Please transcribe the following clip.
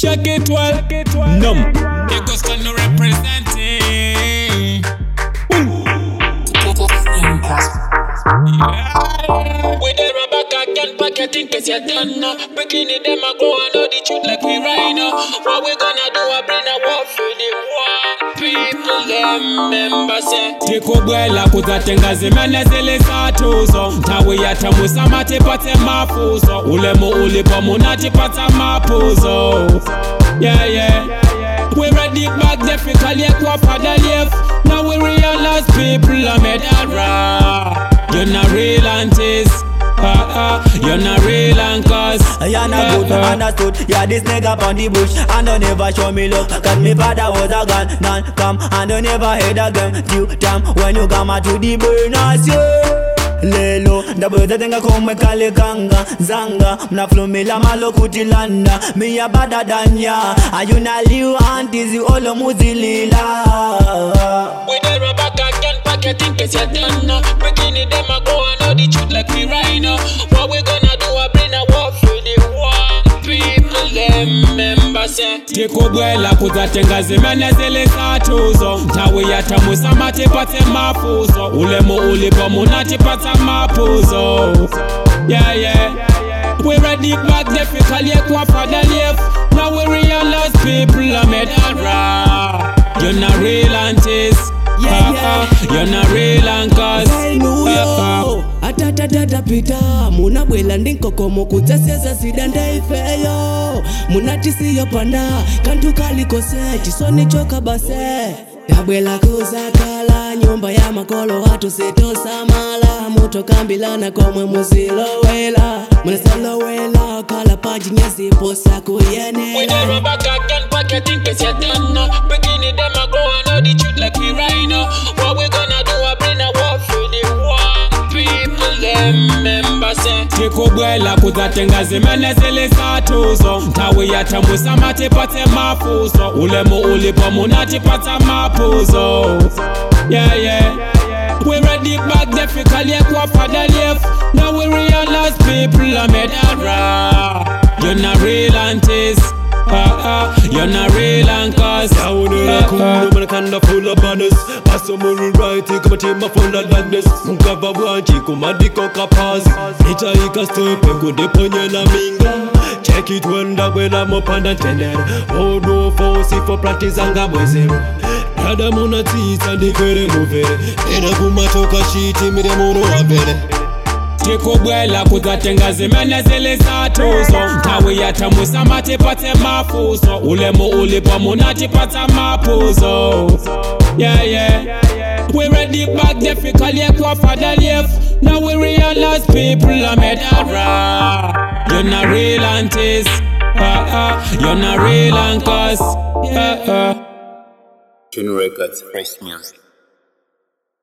check it well. Numb. It goes to no representing. With the rubber cock and pocket in case you're done now. Bikini them a grow and know the truth like we rhino. What we gonna do? I bring a war for the war. People them members say tikubwela kuzatenga zimene zili zatuzo nthawi yathamusa matipatse mafuso ulemu ulipo munatipatsa mapuzo. Yeah. We ready back difficult yet kwa father live. Now we realize people are made a raw. You're not real aunties. You're not real uncles. You're not good, understood. Yeah, this nigga on the bush and don't never show me love. Cause me father was a gun, none come and don't never head again. Due time when you come out to the burners, yeah. Lelo, double the thing I come with Kalikanga, Zanga, mna flow me la malo kutilanda. Me a better than ya. And you na liu aunties, you all muzilila. with the rubber cock and pocket in case you're done now. Bikini them a grow and know the truth like we rhino. What we gonna do? I bring a war for the war. People them members say tikubwela kuzatenga zimene zili zatuzo nthawi yathamusa matipatse mafuso ulemu ulipo munatipatsa mapuzo. Yeah. We ready back difficult yet kwa father live. Now we realize people are made a raw. You're not real aunties. You're not real uncles. Atatata pita munabwela ndinkokomo kudzaseza zidanda ifeyo munatisiyo panda kantu kalikose chisoni choka base yabwela kuzakala nyumba ya makolo watu sitosamala mutokambilana komwe muzilowela munasalowela kala paji nyesiposa kuyenela. with the rubber cock and pocket in case you're done now. Bikini them a grow and know the truth like we rhino. What we gonna do? I bring a war for the war. People them members say tikubwela kuzatenga zimene zili zatuzo nthawi yathamusa matipatse mafuso ulemu ulipo munatipatsa mapuzo. Yeah. We ready back difficult yet kwa father live. Now we realize people are made a raw. You're not real aunties. You're not real uncles. Yeah, when you come, man, kinda full of banners. Pass some more right, come a team full of darkness. Mukava wanchi, kuma diko kapazi. Nita ika stepe, kunde ponye na minga. Check it when I'm up and attended. Oh no, force for practice anga boise. Dada muna tisa ndikere muvere. Ena kumatoka shiti mire muno wavere. tikubwela kuzatenga zimene zili zatuzo nthawi yathamusa matipatse mafuso ulemu ulipo munatipatsa mapuzo. Yeah. We ready back difficult yet kwa father live. Now we realize people are made a raw. You're not real aunties. You're not real uncles. Tune Records, fresh music.